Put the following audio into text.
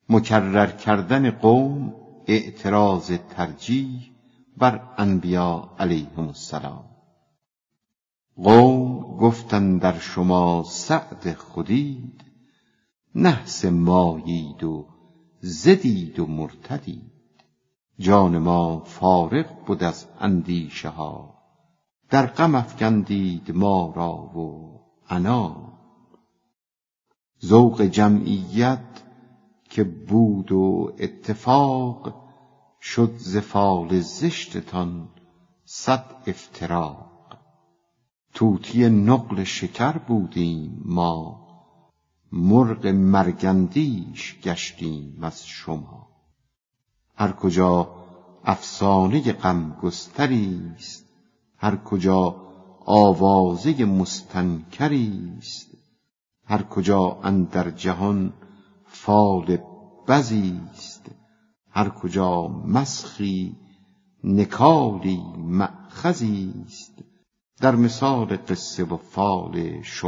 مکرر کردن قوم اعتراض ترجیح بر انبیا علیهم السلام. قوم گفتند در شما سعد خودید، نحس مایید و زدید و مرتدید. جان ما فارغ بود از اندیشه ها، در غم افکندید ما را و عنا. ذوق جمعیت که بود و اتفاق، شد ز فال زشتتان 100 افتراق. طوطی نقل شکر بودیم ما، مرغ مرگندیش گشتیم از شما. هر کجا افسانه غمگستریست، هر کجا آوازه مستنکریست، هر کجا اندر جهان فال بزیست، هر کجا مسخی نکالی مأخذیست. در مثال قصه و فال شما